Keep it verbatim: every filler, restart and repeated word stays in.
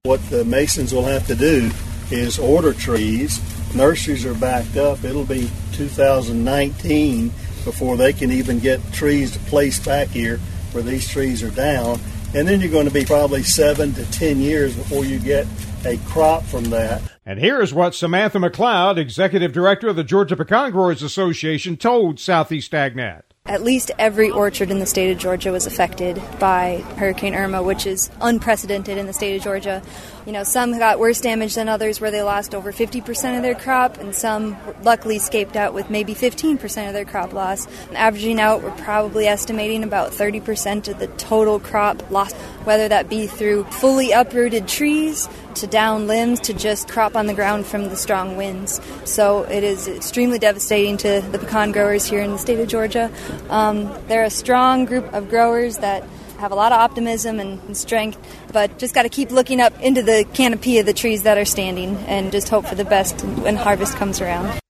What the masons will have to do is order trees. Nurseries are backed up. It'll be two thousand nineteen before they can even get trees placed back here where these trees are down. And then you're going to be probably seven to ten years before you get a crop from that. And here is what Samantha McLeod, Executive Director of the Georgia Pecan Growers Association, told Southeast AgNet. At least every orchard in the state of Georgia was affected by Hurricane Irma, which is unprecedented in the state of Georgia. You know, some got worse damage than others where they lost over fifty percent of their crop, and some luckily escaped out with maybe fifteen percent of their crop loss. And averaging out, we're probably estimating about thirty percent of the total crop lost, whether that be through fully uprooted trees to down limbs to just crop on the ground from the strong winds. So it is extremely devastating to the pecan growers here in the state of Georgia. Um, they're a strong group of growers that have a lot of optimism and, and strength, but just got to keep looking up into the canopy of the trees that are standing and just hope for the best when harvest comes around.